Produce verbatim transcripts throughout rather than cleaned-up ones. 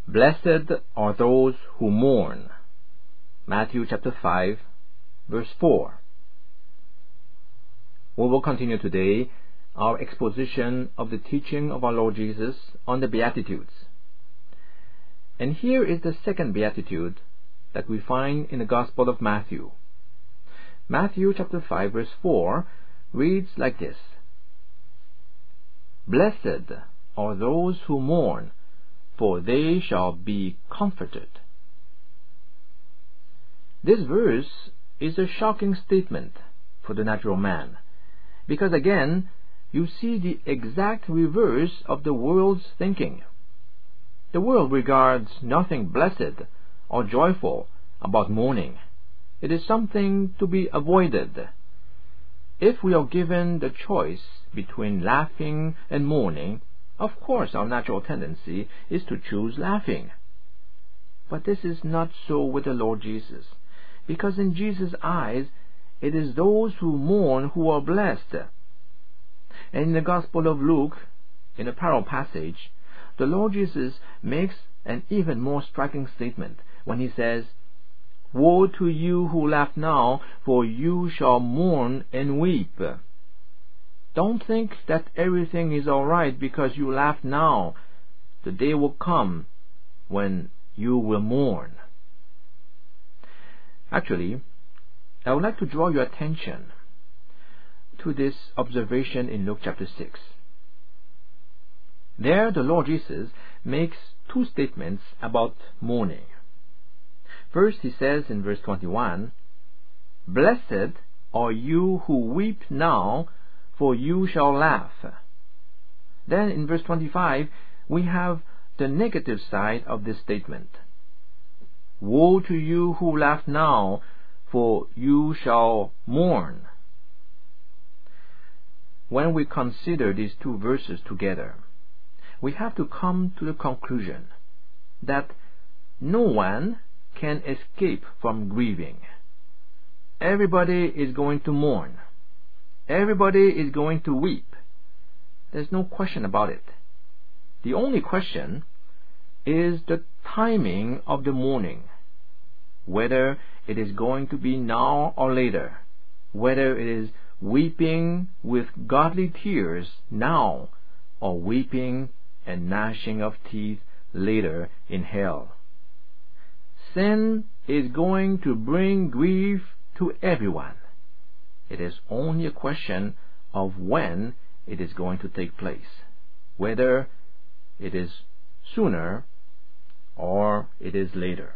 Blessed are those who mourn. Matthew chapter five, verse four. We will continue today our exposition of the teaching of our Lord Jesus on the Beatitudes. And here is the second Beatitude that we find in the Gospel of Matthew. Matthew chapter five, verse four reads like this: Blessed are those who mourn, for they shall be comforted. This verse is a shocking statement for the natural man, because again, you see the exact reverse of the world's thinking. The world regards nothing blessed or joyful about mourning. It is something to be avoided. If we are given the choice between laughing and mourning, of course our natural tendency is to choose laughing. But this is not so with the Lord Jesus, because in Jesus' eyes it is those who mourn who are blessed. And in the Gospel of Luke, in a parallel passage, the Lord Jesus makes an even more striking statement when he says, Woe to you who laugh now, for you shall mourn and weep. Don't think that everything is all right because you laugh now. The day will come when you will mourn. Actually, I would like to draw your attention to this observation in Luke chapter six. There, the Lord Jesus makes two statements about mourning. First, he says in verse twenty-one, Blessed are you who weep now, for you shall laugh. Then in verse twenty-five, we have the negative side of this statement. Woe to you who laugh now, for you shall mourn. When we consider these two verses together, we have to come to the conclusion that no one can escape from grieving. Everybody is going to mourn. Everybody is going to weep. There's no question about it. The only question is the timing of the mourning, whether it is going to be now or later, whether it is weeping with godly tears now or weeping and gnashing of teeth later in hell. Sin is going to bring grief to everyone. It is only a question of when it is going to take place, whether it is sooner or it is later.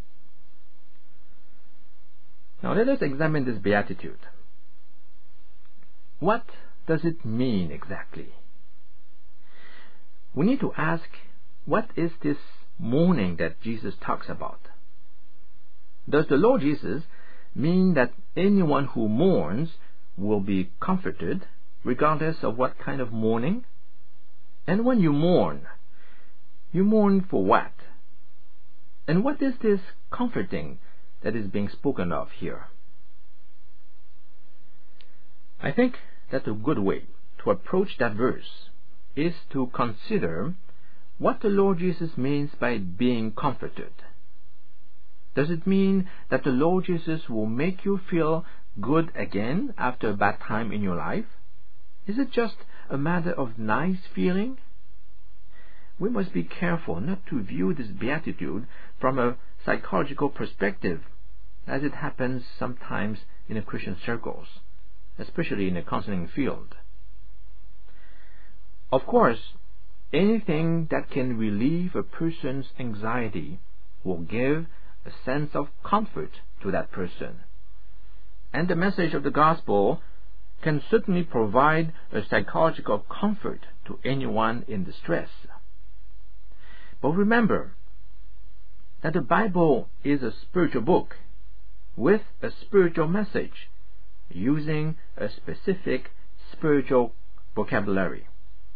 Now let us examine this beatitude. What does it mean exactly? We need to ask, what is this mourning that Jesus talks about? Does the Lord Jesus mean that anyone who mourns will be comforted regardless of what kind of mourning? And when you mourn, you mourn for what? And what is this comforting that is being spoken of here? I think that a good way to approach that verse is to consider what the Lord Jesus means by being comforted. Does it mean that the Lord Jesus will make you feel good again after a bad time in your life? Is it just a matter of nice feeling? We must be careful not to view this beatitude from a psychological perspective, as it happens sometimes in the Christian circles, especially in the counseling field. Of course, anything that can relieve a person's anxiety will give a sense of comfort to that person. And the message of the gospel can certainly provide a psychological comfort to anyone in distress. But remember that the Bible is a spiritual book with a spiritual message, using a specific spiritual vocabulary.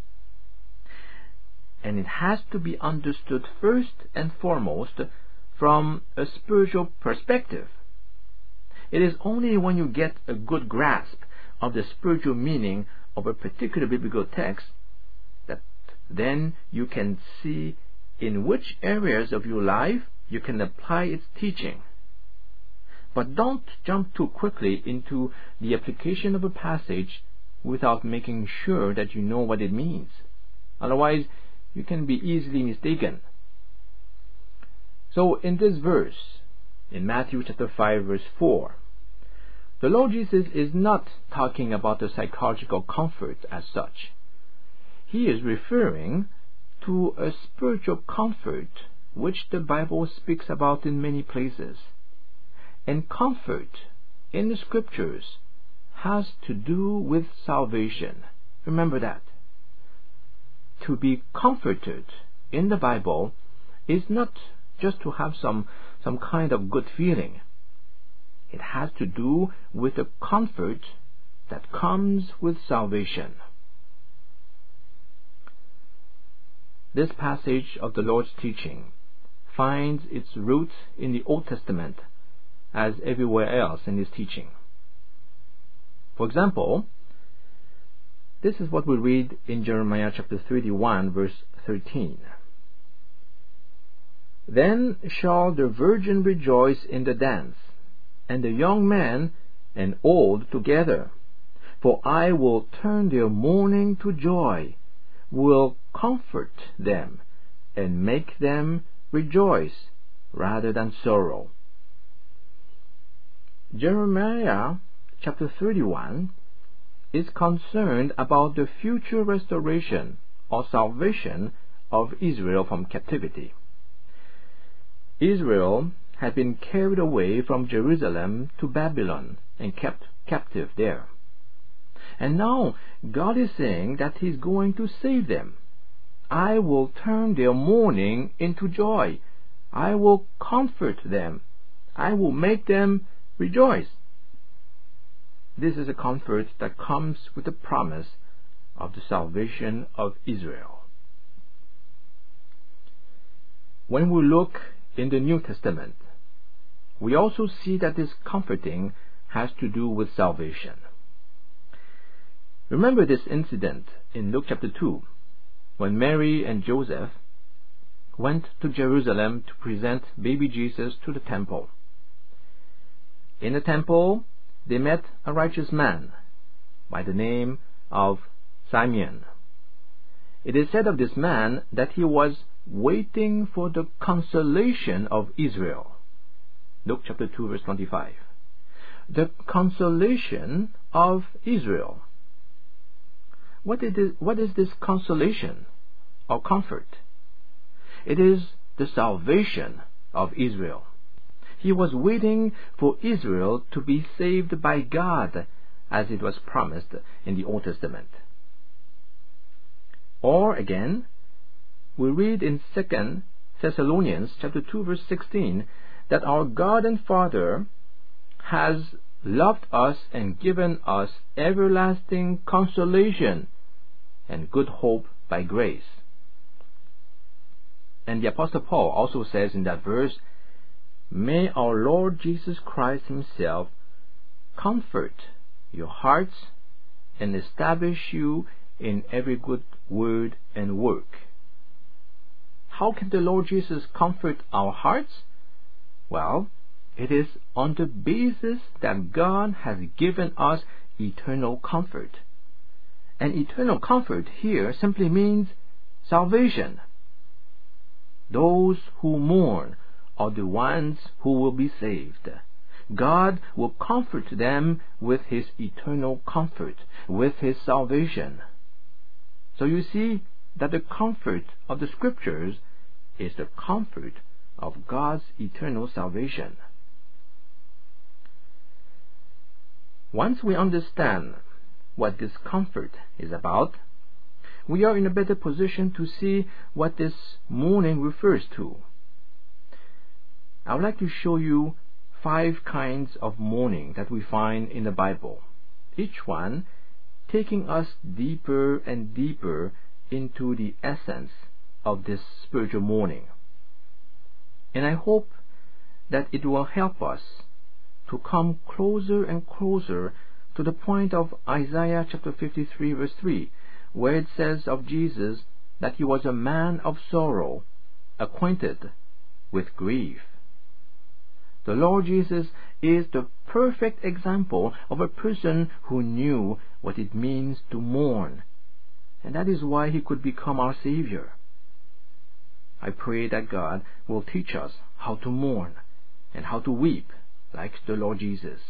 And it has to be understood first and foremost from a spiritual perspective. It is only when you get a good grasp of the spiritual meaning of a particular biblical text that then you can see in which areas of your life you can apply its teaching. But don't jump too quickly into the application of a passage without making sure that you know what it means. Otherwise, you can be easily mistaken. So in this verse, in Matthew chapter five verse four, the Lord Jesus is not talking about a psychological comfort as such. He is referring to a spiritual comfort which the Bible speaks about in many places. And comfort in the Scriptures has to do with salvation. Remember that. To be comforted in the Bible is not just to have some, some kind of good feeling. It has to do with the comfort that comes with salvation. This passage of the Lord's teaching finds its roots in the Old Testament as everywhere else in His teaching. For example, this is what we read in Jeremiah chapter thirty-one verse thirteen. Then shall the virgin rejoice in the dance, and the young man and old together. For I will turn their mourning to joy, will comfort them, and make them rejoice rather than sorrow. Jeremiah chapter thirty-one is concerned about the future restoration or salvation of Israel from captivity. Israel had been carried away from Jerusalem to Babylon and kept captive there. And now God is saying that He's going to save them. I will turn their mourning into joy. I will comfort them. I will make them rejoice. This is a comfort that comes with the promise of the salvation of Israel. When we look in the New Testament, we also see that this comforting has to do with salvation. Remember this incident in Luke chapter two, when Mary and Joseph went to Jerusalem to present baby Jesus to the temple. In the temple, they met a righteous man by the name of Simeon. It is said of this man that he was waiting for the consolation of Israel. Luke chapter two verse twenty-five. The consolation of Israel. What is this, what is this consolation or comfort? It is the salvation of Israel. He was waiting for Israel to be saved by God, as it was promised in the Old Testament. Or again, we read in Second Thessalonians chapter two verse sixteen that our God and Father has loved us and given us everlasting consolation and good hope by grace. And the Apostle Paul also says in that verse, may our Lord Jesus Christ Himself comfort your hearts and establish you in every good word and work. How can the Lord Jesus comfort our hearts? Well, it is on the basis that God has given us eternal comfort. And eternal comfort here simply means salvation. Those who mourn are the ones who will be saved. God will comfort them with His eternal comfort, with His salvation. So you see that the comfort of the Scriptures is the comfort of God's eternal salvation. Once we understand what this comfort is about, we are in a better position to see what this mourning refers to. I would like to show you five kinds of mourning that we find in the Bible, each one taking us deeper and deeper into the essence of this spiritual mourning. And I hope that it will help us to come closer and closer to the point of Isaiah chapter fifty-three verse three, where it says of Jesus that He was a man of sorrow acquainted with grief. The Lord Jesus is the perfect example of a person who knew what it means to mourn, and that is why he could become our Savior. I pray that God will teach us how to mourn and how to weep like the Lord Jesus.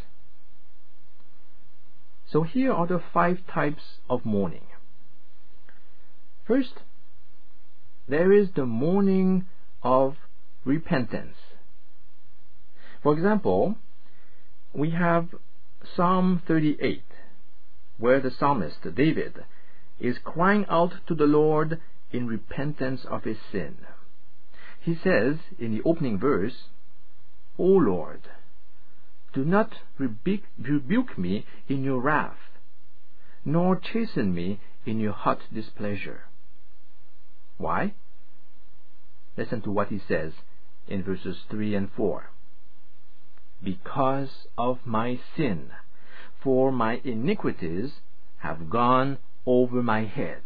So here are the five types of mourning. First, there is the mourning of repentance. For example, we have Psalm thirty-eight, where the psalmist David is crying out to the Lord in repentance of his sin. He says in the opening verse, "O Lord, do not rebuke, rebuke me in your wrath, nor chasten me in your hot displeasure." Why? Listen to what he says in verses three and four. "Because of my sin, for my iniquities have gone over my head."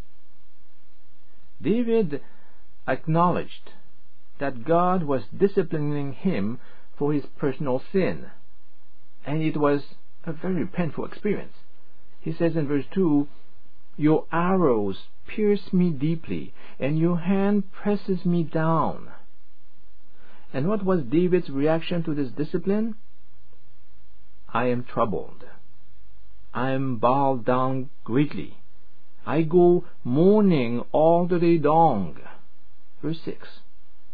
David acknowledged that God was disciplining him for his personal sin, and it was a very painful experience. He says in verse two, "Your arrows pierce me deeply, and your hand presses me down." And what was David's reaction to this discipline? "I am troubled. I am bowed down greatly. I go mourning all the day long." Verse six.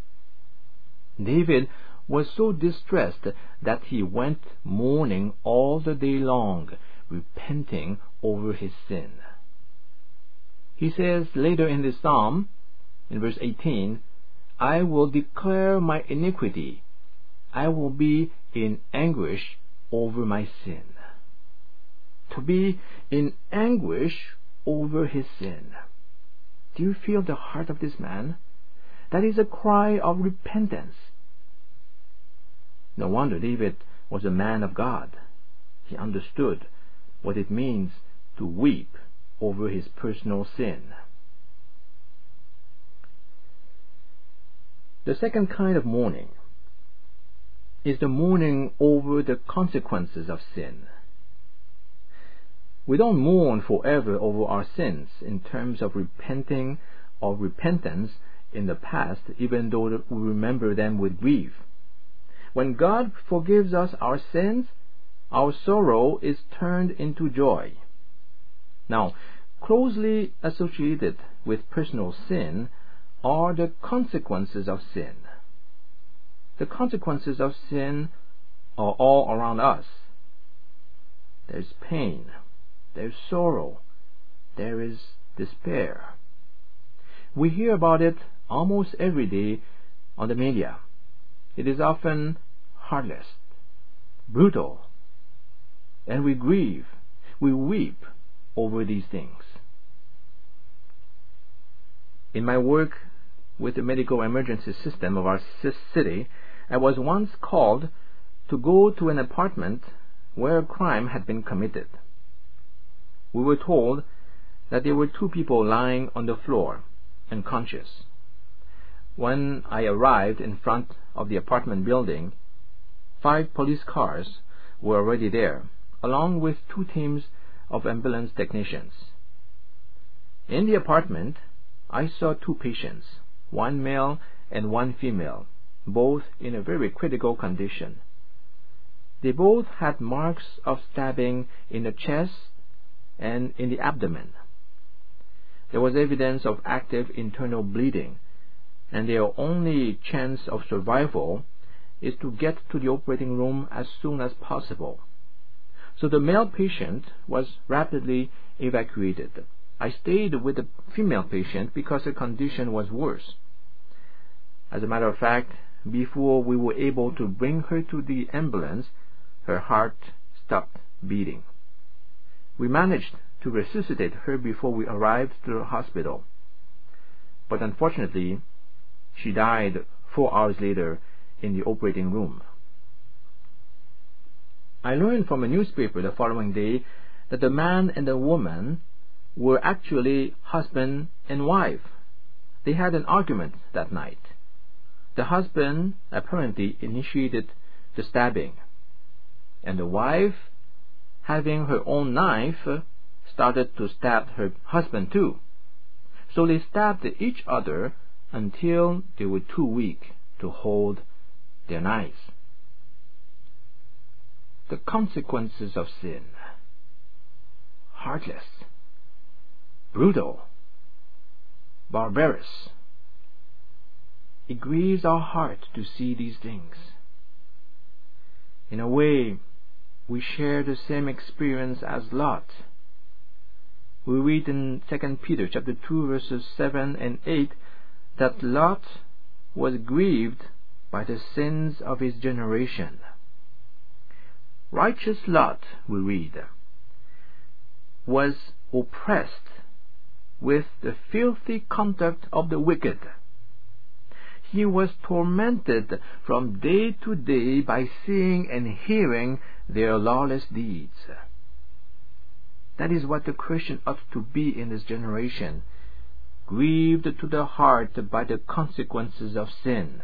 David was so distressed that he went mourning all the day long, repenting over his sin. He says later in this psalm, in verse eighteen, "I will declare my iniquity. I will be in anguish over my sin." To be in anguish over his sin. Do you feel the heart of this man? That is a cry of repentance. No wonder David was a man of God. He understood what it means to weep over his personal sin. The second kind of mourning is the mourning over the consequences of sin. We don't mourn forever over our sins in terms of repenting or repentance in the past, even though we remember them with grief. When God forgives us our sins, our sorrow is turned into joy. Now, closely associated with personal sin are the consequences of sin. The consequences of sin are all around us. There's pain, there's sorrow, there is despair. We hear about it almost every day on the media. It is often heartless, brutal, and we grieve, we weep over these things. In my work with the medical emergency system of our city, I was once called to go to an apartment where a crime had been committed. We were told that there were two people lying on the floor, unconscious. When I arrived in front of the apartment building, five police cars were already there, along with two teams of ambulance technicians. In the apartment, I saw two patients, one male and one female, both in a very critical condition. They both had marks of stabbing in the chest and in the abdomen. There was evidence of active internal bleeding, and their only chance of survival is to get to the operating room as soon as possible. So the male patient was rapidly evacuated. I stayed with the female patient because her condition was worse. As a matter of fact, before we were able to bring her to the ambulance, her heart stopped beating. We managed to resuscitate her before we arrived to the hospital. But unfortunately, she died four hours later in the operating room. I learned from a newspaper the following day that the man and the woman were actually husband and wife. They had an argument that night, The husband apparently initiated the stabbing, and the wife, having her own knife, started to stab her husband too. So they stabbed each other until they were too weak to hold their knives. The consequences of sin: heartless, brutal, barbarous. It grieves our heart to see these things. In a way, we share the same experience as Lot. We read in Second Peter chapter two verses seven and eight that Lot was grieved by the sins of his generation. Righteous Lot, we read, was oppressed with the filthy conduct of the wicked. He was tormented from day to day by seeing and hearing their lawless deeds. That is what the Christian ought to be in this generation, grieved to the heart by the consequences of sin.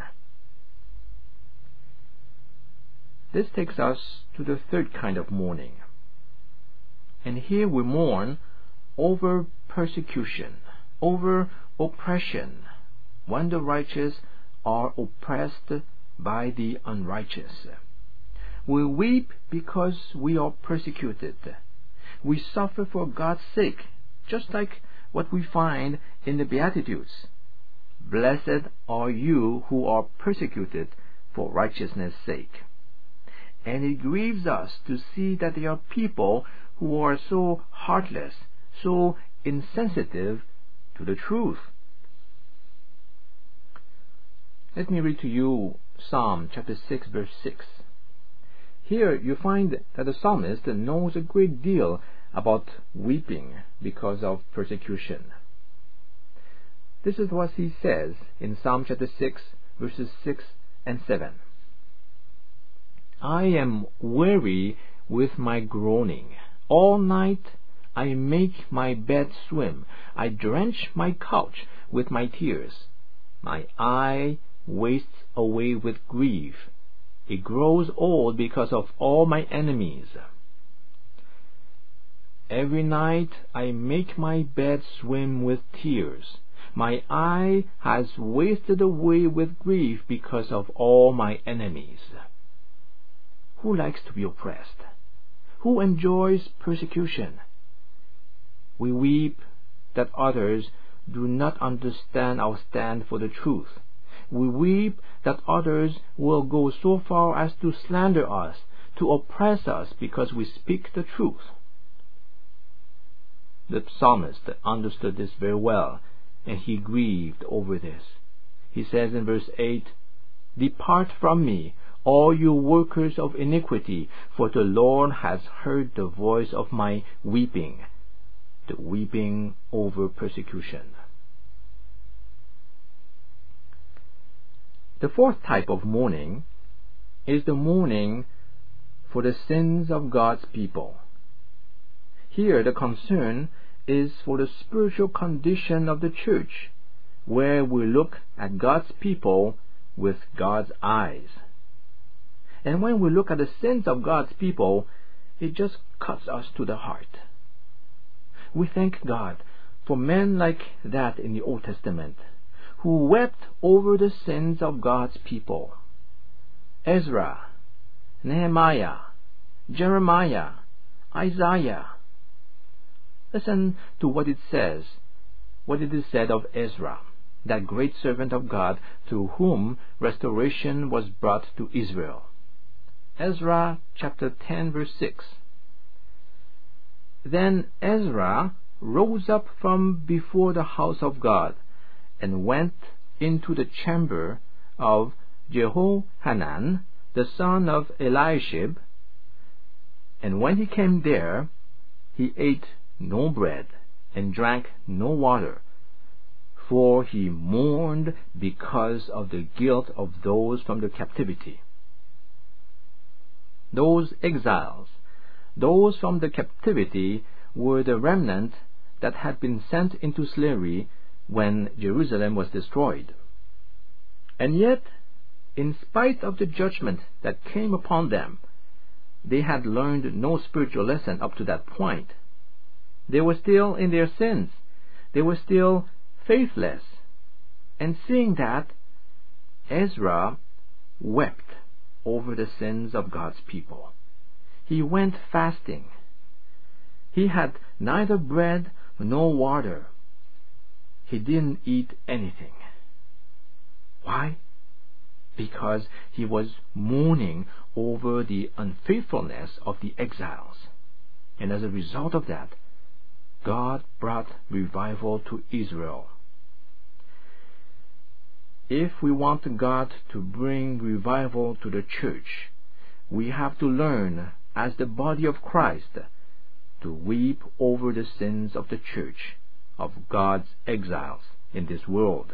This takes us to the third kind of mourning. And here we mourn over persecution, over oppression, when the righteous are oppressed by the unrighteous. We weep because we are persecuted. We suffer for God's sake, just like what we find in the Beatitudes. Blessed are you who are persecuted for righteousness' sake. And it grieves us to see that there are people who are so heartless, so insensitive to the truth. Let me read to you Psalm chapter six verse six. Here you find that the psalmist knows a great deal about weeping because of persecution. This is what he says in Psalm chapter six verses six and seven. I am weary with my groaning. All night I make my bed swim. I drench my couch with my tears. My eye wastes away with grief. It grows old because of all my enemies. Every night I make my bed swim with tears. My eye has wasted away with grief because of all my enemies. Who likes to be oppressed? Who enjoys persecution? We weep that others do not understand our stand for the truth. We weep that others will go so far as to slander us, to oppress us because we speak the truth. The psalmist understood this very well, and he grieved over this. He says in verse eight, Depart from me, all you workers of iniquity, for the Lord has heard the voice of my weeping, the weeping over persecution. The fourth type of mourning is the mourning for the sins of God's people. Here the concern is for the spiritual condition of the church, where we look at God's people with God's eyes. And when we look at the sins of God's people, it just cuts us to the heart. We thank God for men like that in the Old Testament, who wept over the sins of God's people. Ezra, Nehemiah, Jeremiah, Isaiah. Listen to what it says, what it is said of Ezra, that great servant of God through whom restoration was brought to Israel. Ezra chapter ten verse six. Then Ezra rose up from before the house of God, and went into the chamber of Jehohanan, the son of Eliashib. And when he came there, he ate no bread, and drank no water, for he mourned because of the guilt of those from the captivity. Those exiles, those from the captivity, were the remnant that had been sent into slavery when Jerusalem was destroyed. And yet in spite of the judgment that came upon them, they had learned no spiritual lesson up to that point. They were still in their sins. They were still faithless. And seeing that, Ezra wept over the sins of God's people. He went fasting. He had neither bread nor water. He didn't eat anything. Why? Because he was mourning over the unfaithfulness of the exiles. And as a result of that, God brought revival to Israel. If we want God to bring revival to the church, we have to learn, as the body of Christ, to weep over the sins of the church, of God's exiles in this world.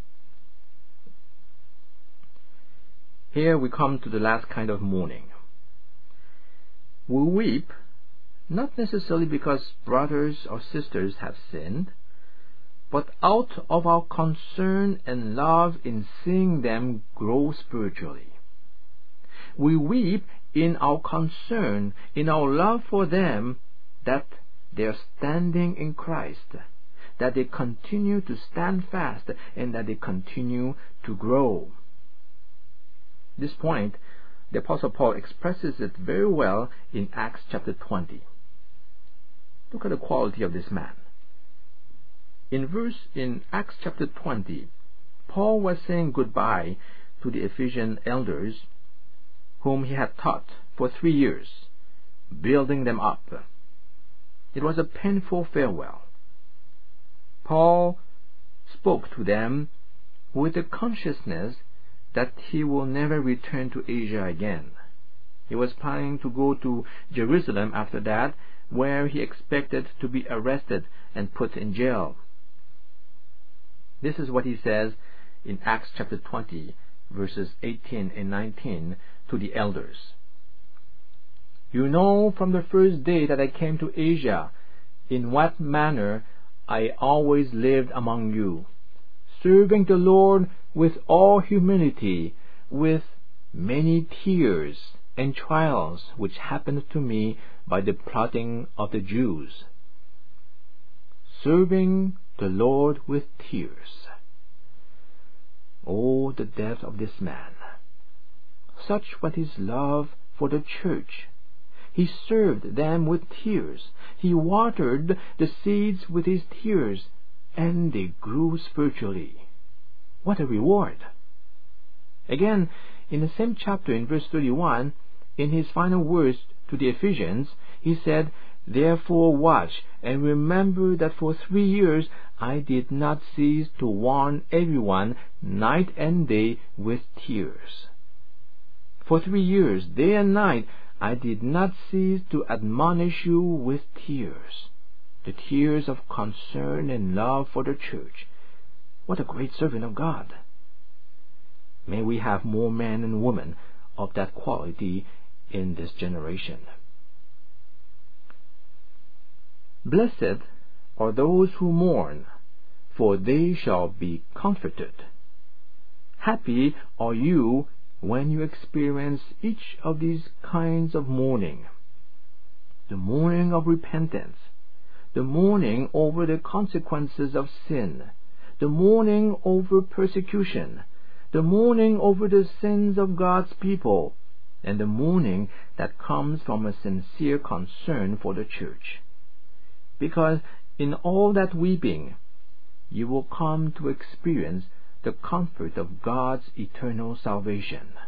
Here we come to the last kind of mourning. We weep not necessarily because brothers or sisters have sinned, but out of our concern and love in seeing them grow spiritually. We weep in our concern, in our love for them, that they are standing in Christ, that they continue to stand fast, and that they continue to grow. This point, the Apostle Paul expresses it very well in Acts chapter twenty. Look at the quality of this man. In verse in Acts chapter twenty, Paul was saying goodbye to the Ephesian elders whom he had taught for three years, building them up. It was a painful farewell. Paul spoke to them with the consciousness that he will never return to Asia again. He was planning to go to Jerusalem after that, where he expected to be arrested and put in jail. This is what he says in Acts chapter twenty, verses eighteen and nineteen to the elders. You know from the first day that I came to Asia, in what manner I always lived among you, serving the Lord with all humility, with many tears and trials which happened to me by the plotting of the Jews. Serving the Lord with tears. Oh, the depth of this man! Such was his love for the church. He served them with tears. He watered the seeds with his tears, and they grew spiritually. What a reward! Again, in the same chapter, in verse thirty-one, in his final words to the Ephesians, he said, Therefore watch, and remember that for three years I did not cease to warn everyone night and day with tears. For three years, day and night, I did not cease to admonish you with tears, the tears of concern and love for the church. What a great servant of God! May we have more men and women of that quality in this generation. Blessed are those who mourn, for they shall be comforted. Happy are you when you experience each of these kinds of mourning. The mourning of repentance, the mourning over the consequences of sin, the mourning over persecution, the mourning over the sins of God's people, and the mourning that comes from a sincere concern for the church. Because in all that weeping, you will come to experience the comfort of God's eternal salvation.